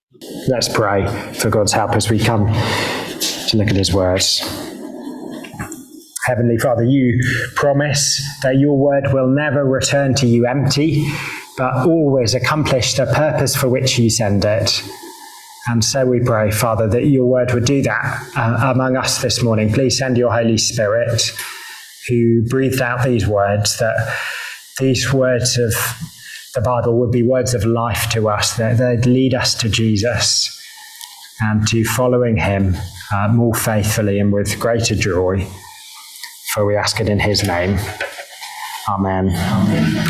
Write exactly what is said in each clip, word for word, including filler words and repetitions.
Let's pray for God's help as we come to look at his words. Heavenly Father, you promise that your word will never return to you empty, but always accomplish the purpose for which you send it. And so we pray, Father, that your word would do that uh, among us this morning. Please send your Holy Spirit, who breathed out these words, that these words of the Bible would be words of life to us, that they'd lead us to Jesus and to following him uh, more faithfully and with greater joy. For we ask it in his name. Amen. Amen.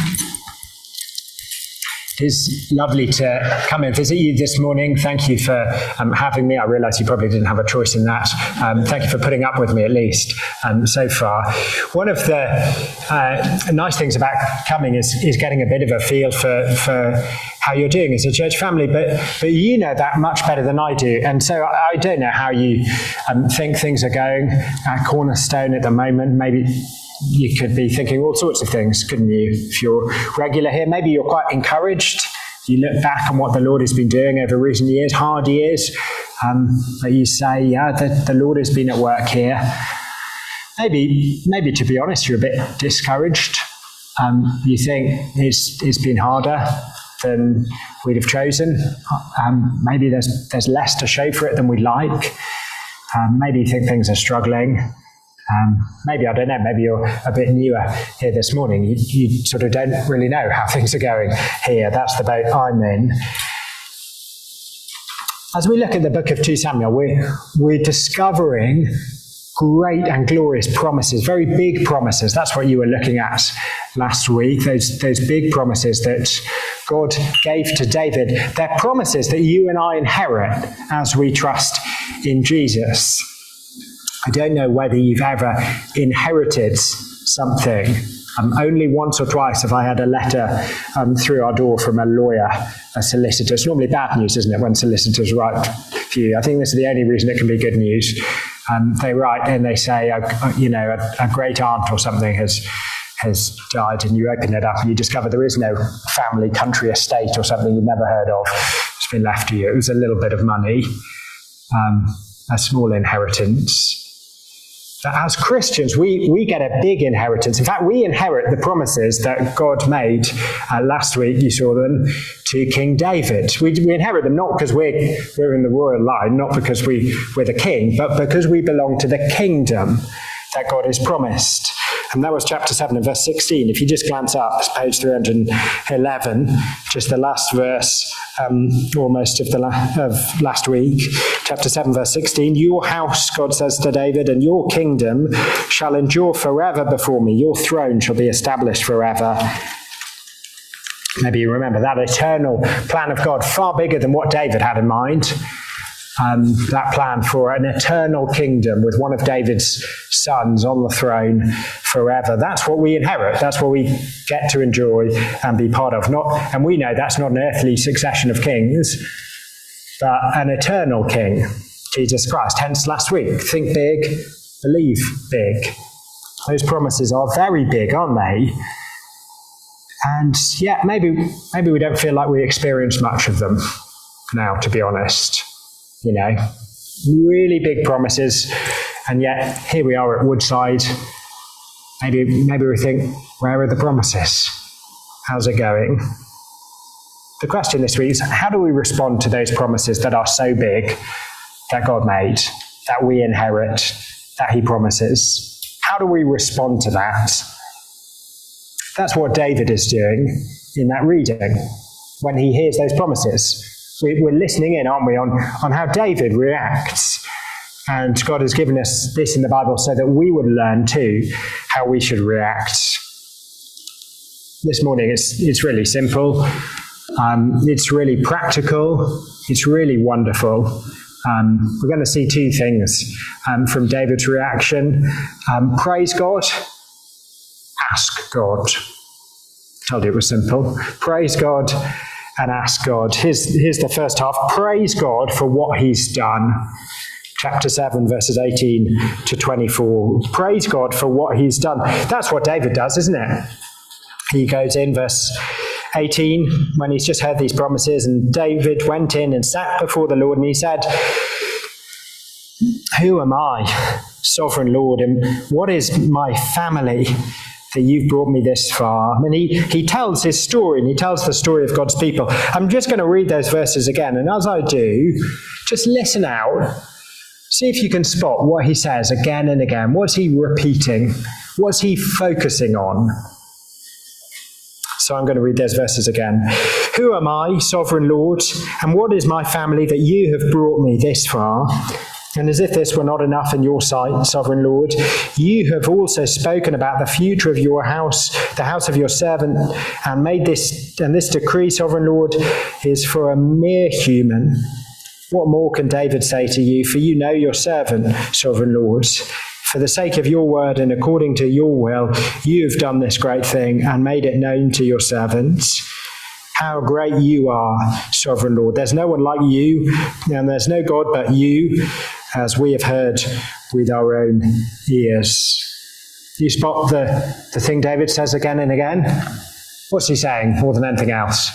It is lovely to come and visit you this morning. Thank you for um, having me. I realise you probably didn't have a choice in that. Um, thank you for putting up with me, at least, um, so far. One of the uh, nice things about coming is, is getting a bit of a feel for, for how you're doing as a church family, but, but you know that much better than I do. And so I, I don't know how you um, think things are going at Cornerstone at the moment. Maybe you could be thinking all sorts of things, couldn't you? If you're regular here, maybe you're quite encouraged. You look back on what the Lord has been doing over recent years, hard years, um, but you say, yeah, the, the Lord has been at work here. Maybe, maybe to be honest, you're a bit discouraged. Um, you think it's it's been harder than we'd have chosen. Um, maybe there's there's less to show for it than we'd like. Um, maybe you think things are struggling. Um, maybe, I don't know, maybe you're a bit newer here this morning. You, you sort of don't really know how things are going here. That's the boat I'm in. As we look at the book of Second Samuel, we're, we're discovering great and glorious promises, very big promises. That's what you were looking at last week, those, those big promises that God gave to David. They're promises that you and I inherit as we trust in Jesus. I don't know whether you've ever inherited something. Um, only once or twice have I had a letter um, through our door from a lawyer, a solicitor. It's normally bad news, isn't it, when solicitors write for you? I think this is the only reason it can be good news. Um, they write and they say, uh, you know, a, a great aunt or something has has died, and you open it up and you discover there is no family, country, estate or something you've never heard of. It's been left to you. It was a little bit of money, um, a small inheritance. As Christians, we, we get a big inheritance. In fact, we inherit the promises that God made uh, last week. You saw them to King David. We, we inherit them not because we're, we're in the royal line, not because we, we're the king, but because we belong to the kingdom that God has promised. And that was chapter seven and verse sixteen. If you just glance up, it's page three hundred eleven, just the last verse, um, almost of the la- of last week. Chapter seven, verse sixteen. Your house, God says to David, and your kingdom shall endure forever before me. Your throne shall be established forever. Maybe you remember that eternal plan of God, far bigger than what David had in mind. Um, that plan for an eternal kingdom with one of David's sons on the throne forever. That's what we inherit. That's what we get to enjoy and be part of. Not, and we know that's not an earthly succession of kings, but an eternal king, Jesus Christ. Hence last week, think big, believe big. Those promises are very big, aren't they? And yeah, maybe, maybe we don't feel like we experience much of them now, to be honest. You know, really big promises, and yet here we are at Woodside. Maybe, maybe we think, where are the promises? How's it going? The question this week is, how do we respond to those promises that are so big that God made, that we inherit, that he promises? How do we respond to that? That's what David is doing in that reading when he hears those promises. We're listening in, aren't we, on, on how David reacts. And God has given us this in the Bible so that we would learn too how we should react. This morning it's, it's really simple. Um, it's really practical. It's really wonderful. Um, we're going to see two things um, from David's reaction. Um, praise God. Ask God. I told you it was simple. Praise God. And ask God. Here's, here's the first half. Praise God for what he's done. Chapter seven, verses eighteen to twenty-four. Praise God for what he's done. That's what David does, isn't it? He goes in verse eighteen, when he's just heard these promises, and David went in and sat before the Lord, and he said, "Who am I, sovereign Lord, and what is my family that you've brought me this far?" And he, he tells his story, and he tells the story of God's people. I'm just going to read those verses again, and as I do, just listen out. See if you can spot what he says again and again. What's he repeating? What's he focusing on? So I'm going to read those verses again. "Who am I, sovereign Lord, and what is my family that you have brought me this far? And as if this were not enough in your sight, sovereign Lord, you have also spoken about the future of your house, the house of your servant, and made this, and this decree, sovereign Lord, is for a mere human. What more can David say to you? For you know your servant, sovereign Lord. For the sake of your word and according to your will, you have done this great thing and made it known to your servants. How great you are, sovereign Lord. There's no one like you, and there's no God but you, as we have heard with our own ears." Do you spot the, the thing David says again and again? What's he saying more than anything else?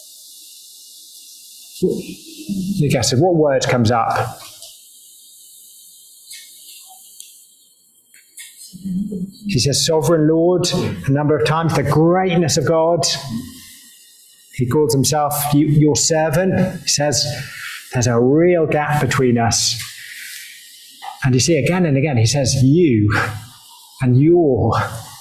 You guess it. What word comes up? He says, sovereign Lord, a number of times, the greatness of God. He calls himself your servant. He says, there's a real gap between us. And you see again and again, he says, you and your.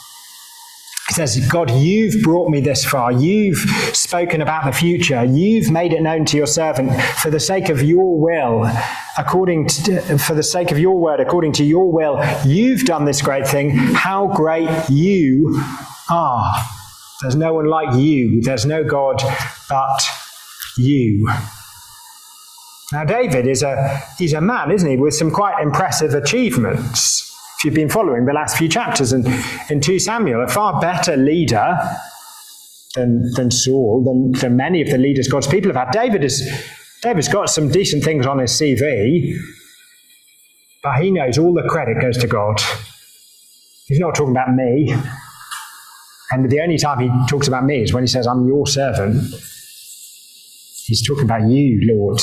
He says, God, you've brought me this far. You've spoken about the future. You've made it known to your servant for the sake of your will, according to, for the sake of your word, according to your will. You've done this great thing. How great you are. There's no one like you. There's no God but you. Now, David is a, he's a man, isn't he, with some quite impressive achievements. If you've been following the last few chapters in, in Second Samuel, a far better leader than, than Saul, than, than many of the leaders God's people have had. David is, David's got some decent things on his C V, but he knows all the credit goes to God. He's not talking about me. And the only time he talks about me is when he says, I'm your servant. He's talking about you, Lord.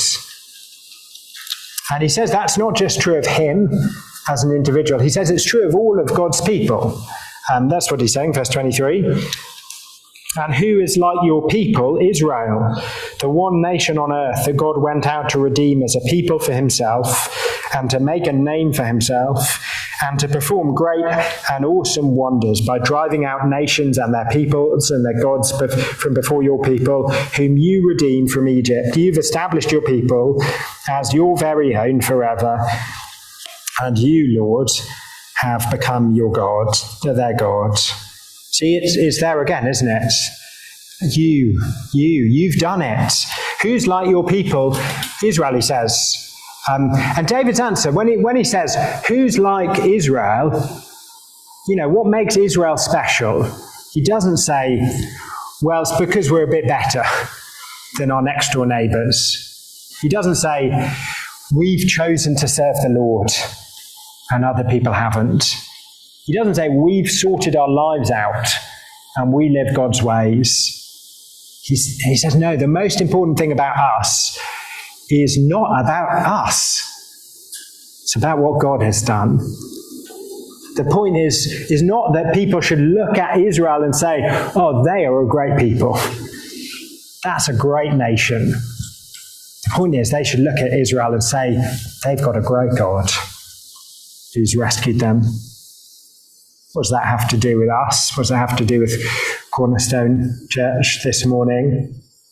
And he says that's not just true of him as an individual. He says it's true of all of God's people. Um, that's what he's saying, verse twenty-three. And who is like your people, Israel, the one nation on earth that God went out to redeem as a people for himself, and to make a name for himself, and to perform great and awesome wonders by driving out nations and their peoples and their gods from before your people, whom you redeemed from Egypt. You've established your people as your very own forever, and you, Lord, have become your God, their God. See, it's, it's there again, isn't it? You, you, you've done it. Who's like your people? Israel, he says. Um, and David's answer, when he, when he says, who's like Israel, you know, what makes Israel special? He doesn't say, well, it's because we're a bit better than our next door neighbours. He doesn't say, we've chosen to serve the Lord and other people haven't. He doesn't say, we've sorted our lives out and we live God's ways. He's, he says, no, the most important thing about us is not about us. It's about what God has done. The point is, is not that people should look at Israel and say, oh, they are a great people. That's a great nation. The point is, they should look at Israel and say, they've got a great God who's rescued them. What does that have to do with us? What does that have to do with Cornerstone Church this morning?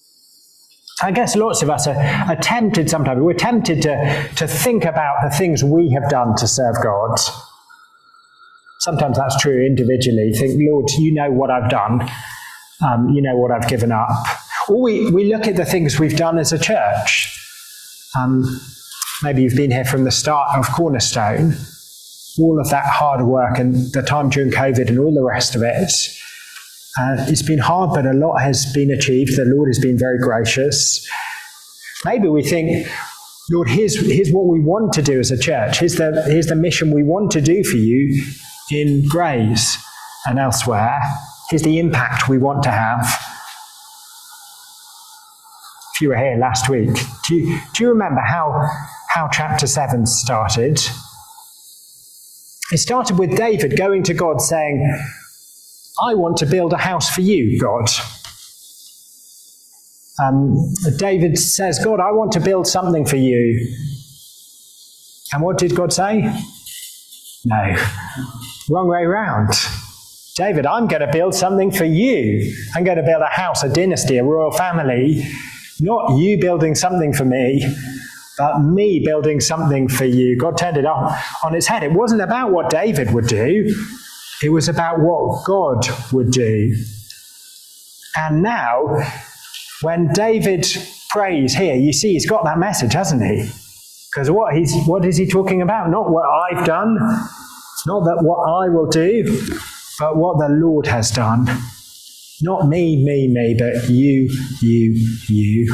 I guess lots of us are, are tempted sometimes. We're tempted to, to think about the things we have done to serve God. Sometimes that's true individually. Think, Lord, you know what I've done. Um, you know what I've given up. Or we, we look at the things we've done as a church. Um, maybe you've been here from the start of Cornerstone. All of that hard work and the time during COVID and all the rest of it. Uh, it's been hard, but a lot has been achieved. The Lord has been very gracious. Maybe we think, Lord, here's, here's what we want to do as a church. Here's the, here's the mission we want to do for you in Grays and elsewhere. Here's the impact we want to have. if you were here last week, do you, do you remember how, how chapter seven started? It started with David going to God saying, I want to build a house for you, God. Um, David says, God, I want to build something for you. And what did God say? No. Wrong way round. David, I'm going to build something for you. I'm going to build a house, a dynasty, a royal family. Not you building something for me, but me building something for you. God turned it on, on its head. It wasn't about what David would do. It was about what God would do. And now, when David prays here, you see he's got that message, hasn't he? Because what he's what is he talking about? Not what I've done, not that what I will do, but what the Lord has done. Not me, me, me, but you, you, you.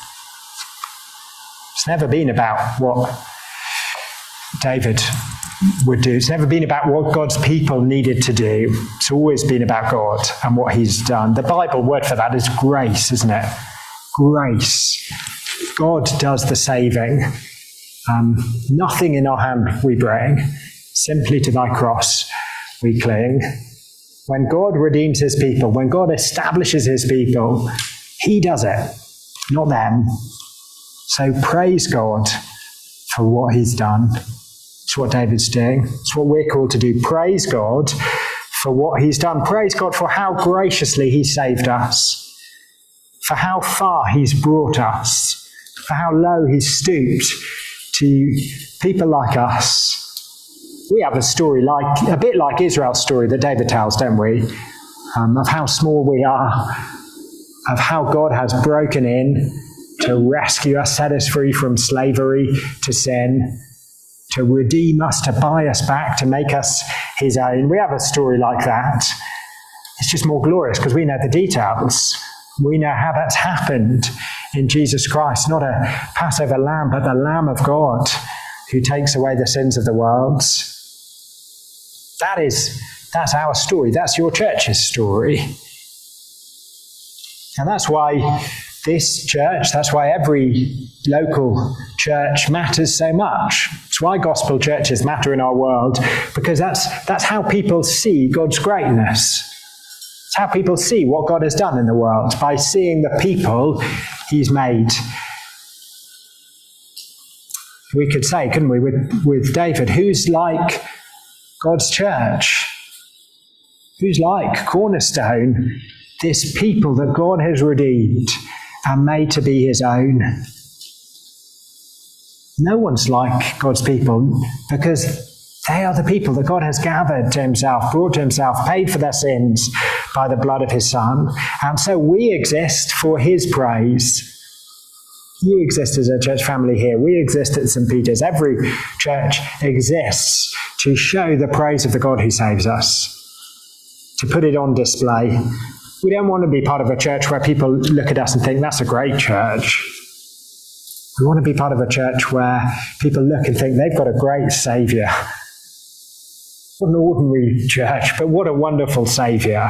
It's never been about what David would do. It's never been about what God's people needed to do. It's always been about God and what he's done. The Bible word for that is grace, isn't it? Grace. God does the saving. Um, nothing in our hand we bring. Simply to thy cross we cling. When God redeems his people, when God establishes his people, he does it, not them. So praise God for what he's done. It's what David's doing. It's what we're called to do. Praise God for what he's done. Praise God for how graciously he saved us, for how far he's brought us, for how low he's stooped to people like us. We have a story like, a bit like Israel's story that David tells, don't we? Um, of how small we are, of how God has broken in to rescue us, set us free from slavery to sin, to redeem us, to buy us back, to make us his own. We have a story like that. It's just more glorious because we know the details. We know how that's happened in Jesus Christ, not a Passover lamb, but the Lamb of God who takes away the sins of the world. That is, that's our story. That's your church's story. And that's why this church, that's why every local church matters so much. It's why gospel churches matter in our world, because that's, that's how people see God's greatness. It's how people see what God has done in the world, by seeing the people he's made. We could say, couldn't we, with, with David, who's like God's church? Who's like Cornerstone? This people that God has redeemed and made to be his own. No one's like God's people because they are the people that God has gathered to himself, brought to himself, paid for their sins by the blood of his Son. And so we exist for his praise. You exist as a church family here. We exist at Saint Peter's. Every church exists to show the praise of the God who saves us, to put it on display. We don't want to be part of a church where people look at us and think, that's a great church. We want to be part of a church where people look and think, they've got a great Saviour. What an ordinary church, but what a wonderful Saviour.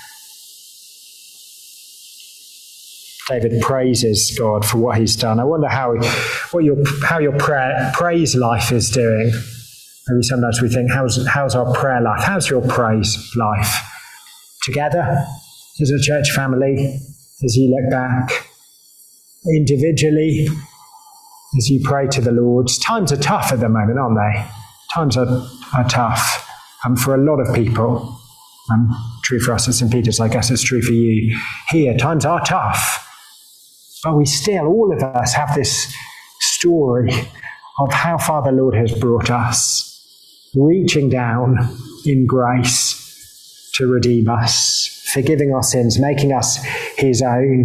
David praises God for what he's done. I wonder how what your how your prayer praise life is doing. Maybe sometimes we think, how's how's our prayer life? How's your praise life? Together, as a church family, as you look back, individually, as you pray to the Lord. Times are tough at the moment, aren't they? Times are, are tough, and for a lot of people. Um, true for us at Saint Peter's, I guess it's true for you here. Times are tough. But we still, all of us, have this story of how far the Lord has brought us, reaching down in grace to redeem us, forgiving our sins, making us his own.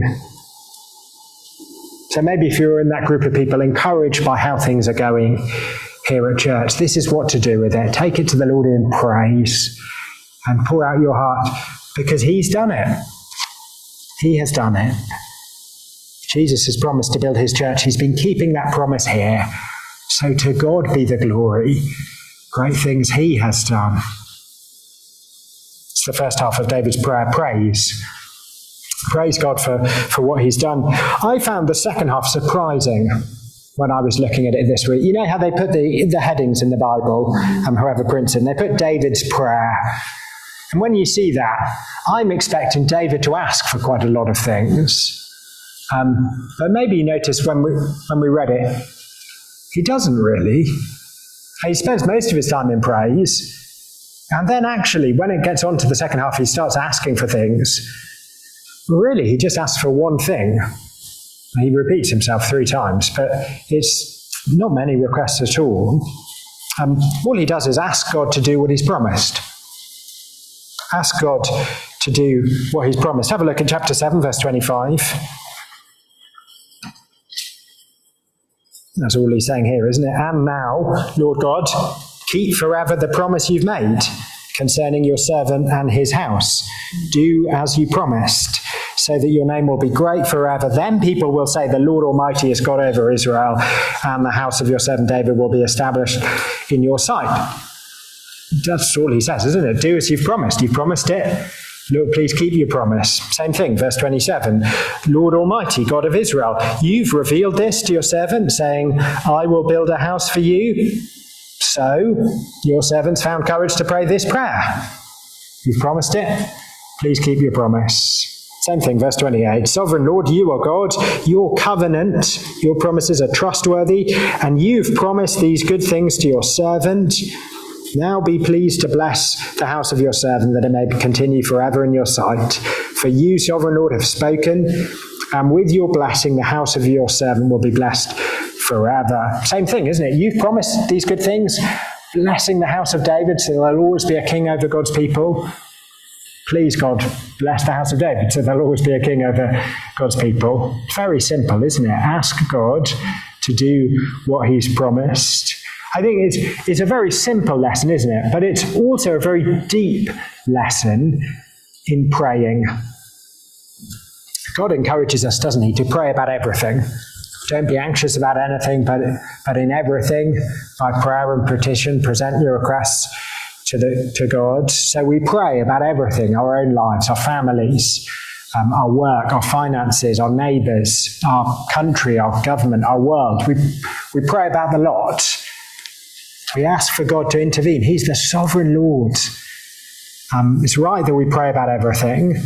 So maybe if you're in that group of people encouraged by how things are going here at church, this is what to do with it. Take it to the Lord in praise and pour out your heart, because he's done it. He has done it. Jesus has promised to build his church. He's been keeping that promise here. So to God be the glory. Great things he has done. It's the first half of David's prayer, praise. Praise God for, for what he's done. I found the second half surprising when I was looking at it this week. You know how they put the, the headings in the Bible, um, whoever prints them, they put David's prayer. And when you see that, I'm expecting David to ask for quite a lot of things. Um, but maybe you noticed when we, when we read it, he doesn't really. He spends most of his time in praise. And then actually, when it gets on to the second half, he starts asking for things. Really, he just asks for one thing. He repeats himself three times, but it's not many requests at all. Um, all he does is ask God to do what he's promised. Ask God to do what he's promised. Have a look at chapter seven, verse twenty-five. That's all he's saying here, isn't it? And now, Lord God, keep forever the promise you've made concerning your servant and his house. Do as you promised, so that your name will be great forever. Then people will say, the Lord Almighty is God over Israel, and the house of your servant David will be established in your sight. That's all he says, isn't it? Do as you've promised. You've promised it. Lord, please keep your promise. Same thing, verse twenty-seven. Lord Almighty, God of Israel, you've revealed this to your servant, saying, I will build a house for you. So your servants found courage to pray this prayer. You've promised it. Please keep your promise. Same thing, verse twenty-eight. Sovereign Lord, you are God. Your covenant, your promises are trustworthy, and you've promised these good things to your servant. Now be pleased to bless the house of your servant, that it may continue forever in your sight. For you, sovereign Lord, have spoken, and with your blessing, the house of your servant will be blessed forever. Same thing, isn't it? You've promised these good things, blessing the house of David, so there'll always be a king over God's people. Please, God, bless the house of David, so there'll always be a king over God's people. Very simple, isn't it? Ask God to do what he's promised. I think it's, it's a very simple lesson, isn't it? But it's also a very deep lesson in praying. God encourages us, doesn't he, to pray about everything. Don't be anxious about anything, but, but in everything, by prayer and petition, present your requests to, the, to God. So we pray about everything, our own lives, our families, um, our work, our finances, our neighbours, our country, our government, our world. We, we pray about the lot. We ask for God to intervene. He's the sovereign Lord. Um, it's right that we pray about everything.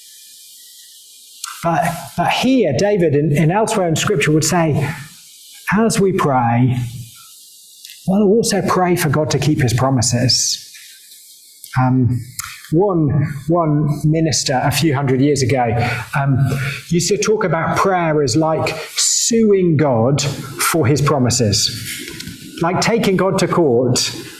But, but here, David, and, and elsewhere in Scripture, would say, as we pray, we'll also pray for God to keep his promises. Um, one, one minister a few hundred years ago um, used to talk about prayer as like suing God for his promises. Like taking God to court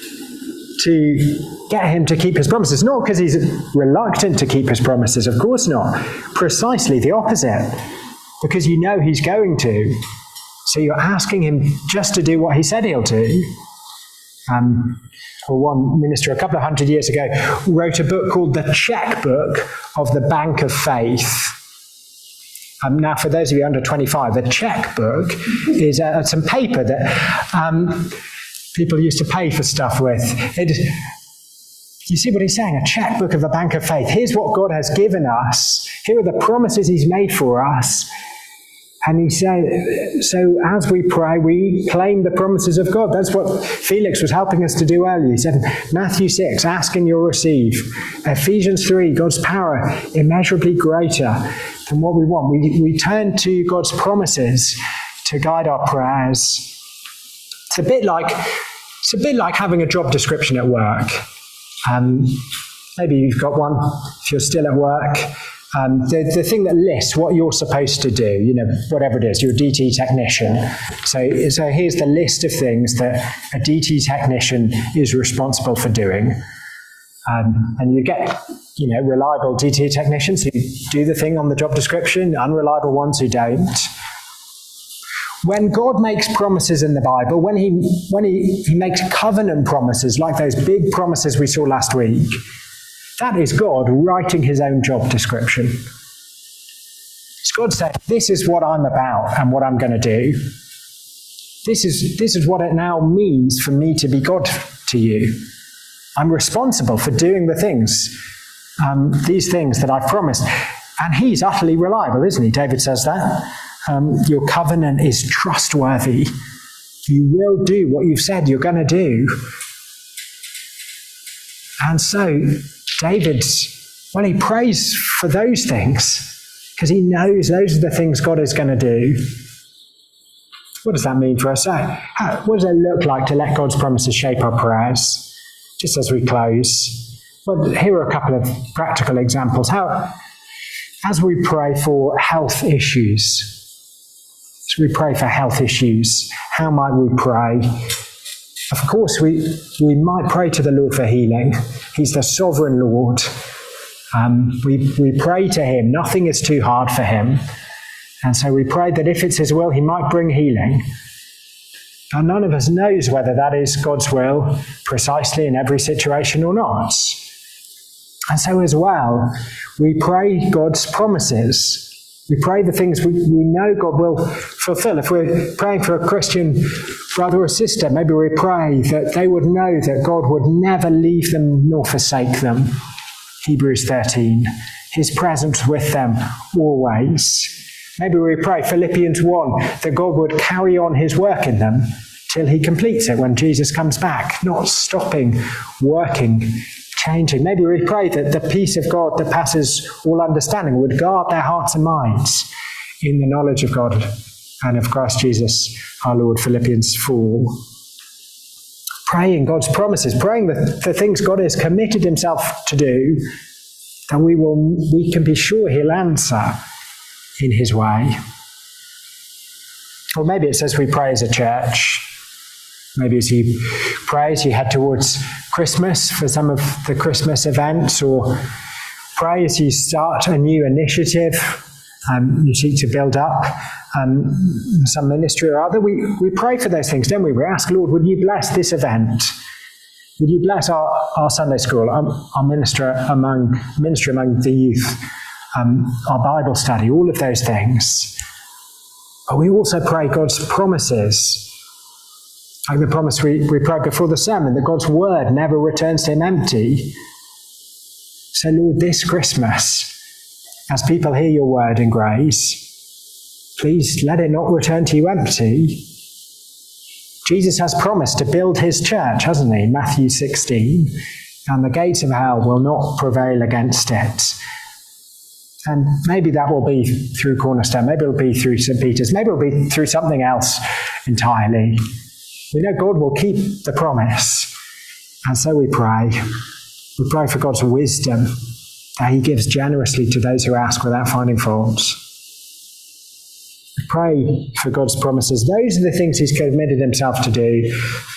to get him to keep his promises. Not because he's reluctant to keep his promises, of course not. Precisely the opposite. Because you know he's going to. So you're asking him just to do what he said he'll do. Um, well, one minister a couple of hundred years ago wrote a book called The Checkbook of the Bank of Faith. Um, now, for those of you under twenty-five, the checkbook is uh, some paper that um, people used to pay for stuff with. It, you see what he's saying? A checkbook of the Bank of Faith. Here's what God has given us. Here are the promises he's made for us. And he said, so as we pray, we claim the promises of God. That's what Felix was helping us to do earlier. He said, Matthew six, ask and you'll receive. Ephesians three, God's power immeasurably greater than what we want. We, we turn to God's promises to guide our prayers. It's a bit like, it's a bit like having a job description at work. Um, maybe you've got one if you're still at work. Um, the, the thing that lists what you're supposed to do, you know, whatever it is, you're a D T technician. So, so here's the list of things that a D T technician is responsible for doing. Um, and you get, you know, reliable D T technicians who do the thing on the job description, unreliable ones who don't. When God makes promises in the Bible, when he, when he, he makes covenant promises, like those big promises we saw last week, that is God writing his own job description. It's God saying, this is what I'm about and what I'm going to do. This is, this is what it now means for me to be God to you. I'm responsible for doing the things, um, these things that I've promised. And he's utterly reliable, isn't he? David says that. Um, your covenant is trustworthy. You will do what you've said you're going to do. And so David, well, he prays for those things because he knows those are the things God is going to do. What does that mean for us? How, what does it look like to let God's promises shape our prayers? Just as we close. Well, here are a couple of practical examples. How, as we pray for health issues, as we pray for health issues, how might we pray? Of course, we, we might pray to the Lord for healing. He's the sovereign Lord. Um, we, we pray to him. Nothing is too hard for him. And so we pray that if it's his will, he might bring healing. And none of us knows whether that is God's will precisely in every situation or not. And so as well, we pray God's promises. We pray the things we, we know God will fulfill. If we're praying for a Christian brother or sister, maybe we pray that they would know that God would never leave them nor forsake them. Hebrews thirteen, his presence with them always. Maybe we pray Philippians one, that God would carry on his work in them till he completes it when Jesus comes back, not stopping working, changing. Maybe we pray that the peace of God that passes all understanding would guard their hearts and minds in the knowledge of God and of Christ Jesus our Lord, Philippians four. Praying God's promises, praying the, the things God has committed himself to do, that we will, we can be sure he'll answer in his way. Or maybe it's as we pray as a church. Maybe as you pray, as you head towards Christmas for some of the Christmas events, or pray as you start a new initiative, um, you seek to build up um, some ministry or other. We, we pray for those things, don't we? We ask, Lord, would you bless this event? Would you bless our, our Sunday school, our, our minister among, ministry among the youth, um, our Bible study, all of those things. But we also pray God's promises. Like the promise we, we prayed before the sermon, that God's word never returns to him empty. So Lord, this Christmas, as people hear your word in grace, please let it not return to you empty. Jesus has promised to build his church, hasn't he? Matthew sixteen. And the gates of hell will not prevail against it. And maybe that will be through Cornerstone. Maybe it'll be through Saint Peter's. Maybe it'll be through something else entirely. We know God will keep the promise. And so we pray. We pray for God's wisdom that he gives generously to those who ask without finding fault. We pray for God's promises. Those are the things he's committed himself to do.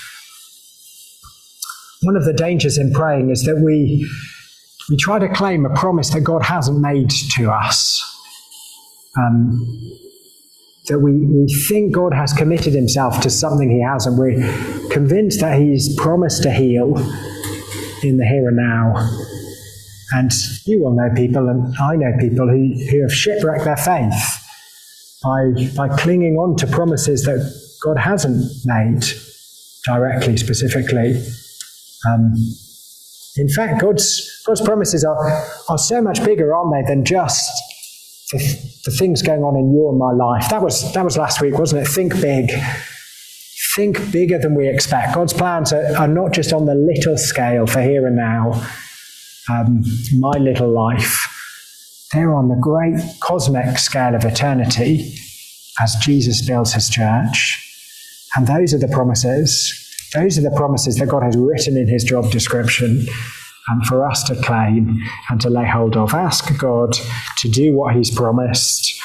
One of the dangers in praying is that we, we try to claim a promise that God hasn't made to us. Um, that we, we think God has committed himself to something he hasn't. We're convinced that he's promised to heal in the here and now. And you will know people, and I know people who, who have shipwrecked their faith by, by clinging on to promises that God hasn't made directly, specifically. Um, in fact, God's, God's promises are, are so much bigger, aren't they, than just the, the things going on in your and my life. That was, that was last week, wasn't it? Think big. Think bigger than we expect. God's plans are, are not just on the little scale for here and now, um, my little life. They're on the great cosmic scale of eternity as Jesus builds his church. And those are the promises. Those are the promises that God has written in his job description um, for us to claim and to lay hold of. Ask God to do what he's promised.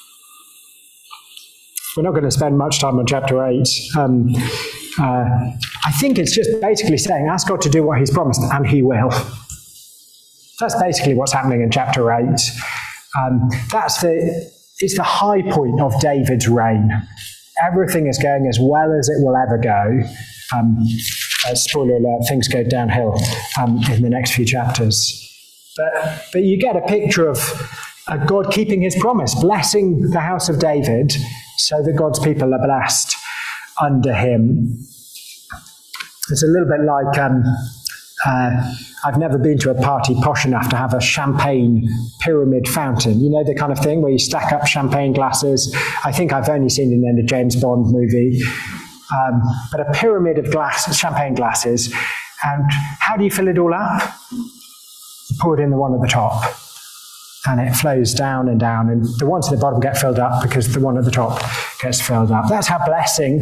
We're not going to spend much time on chapter eight. Um, uh, I think it's just basically saying, ask God to do what he's promised, and he will. That's basically what's happening in chapter eight. Um, that's the, it's the high point of David's reign. Everything is going as well as it will ever go. Um, uh, spoiler alert, things go downhill um, in the next few chapters. But, but you get a picture of uh, God keeping his promise, blessing the house of David so that God's people are blessed under him. It's a little bit like um, Uh, I've never been to a party posh enough to have a champagne pyramid fountain. You know, the kind of thing where you stack up champagne glasses. I think I've only seen it in a James Bond movie. Um, but a pyramid of glass, champagne glasses. And how do you fill it all up? You pour it in the one at the top. And it flows down and down. And the ones at the bottom get filled up because the one at the top gets filled up. That's how blessing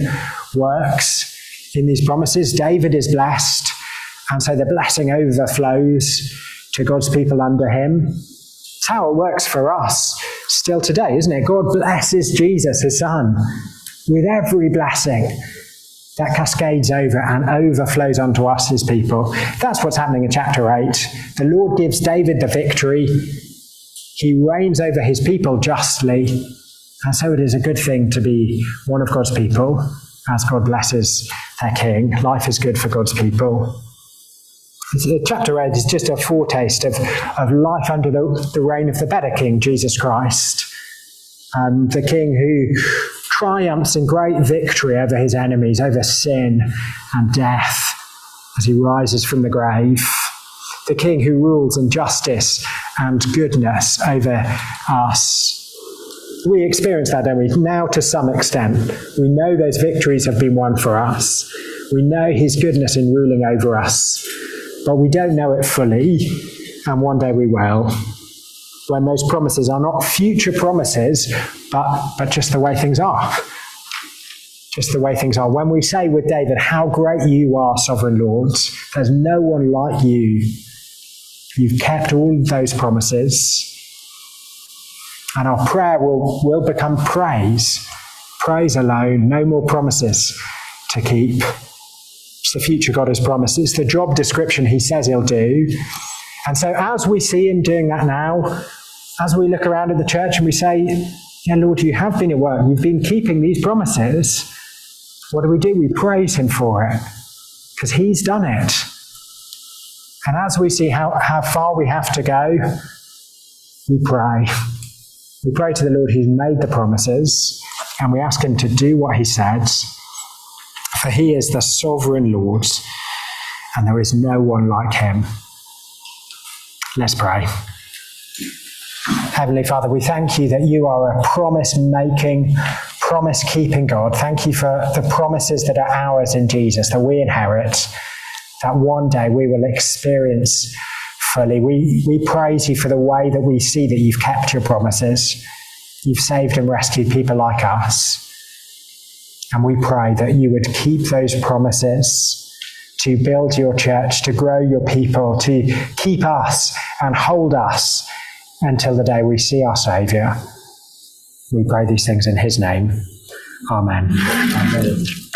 works in these promises. David is blessed. And so the blessing overflows to God's people under him. It's how it works for us still today, isn't it? God blesses Jesus, his son, with every blessing that cascades over and overflows onto us, his people. That's what's happening in chapter eight. The Lord gives David the victory. He reigns over his people justly. And so it is a good thing to be one of God's people as God blesses their king. Life is good for God's people. Chapter eight is just a foretaste of, of life under the, the reign of the better king, Jesus Christ. Um, the king who triumphs in great victory over his enemies, over sin and death, as he rises from the grave. The king who rules in justice and goodness over us. We experience that, don't we? Now to some extent. We know those victories have been won for us. We know his goodness in ruling over us. But we don't know it fully, and one day we will. When those promises are not future promises, but, but just the way things are. Just the way things are. When we say with David, how great you are, sovereign Lord, there's no one like you. You've kept all those promises. And our prayer will, will become praise. Praise alone, no more promises to keep. It's the future God has promised. It's the job description he says he'll do. And so as we see him doing that now, as we look around at the church and we say, yeah, Lord, you have been at work. You've been keeping these promises. What do we do? We praise him for it because he's done it. And as we see how, how far we have to go, we pray. We pray to the Lord who's made the promises, and we ask him to do what he says. For he is the sovereign Lord, and there is no one like him. Let's pray. Heavenly Father, we thank you that you are a promise-making, promise-keeping God. Thank you for the promises that are ours in Jesus, that we inherit, that one day we will experience fully. We, we praise you for the way that we see that you've kept your promises. You've saved and rescued people like us. And we pray that you would keep those promises to build your church, to grow your people, to keep us and hold us until the day we see our Saviour. We pray these things in his name. Amen. Amen.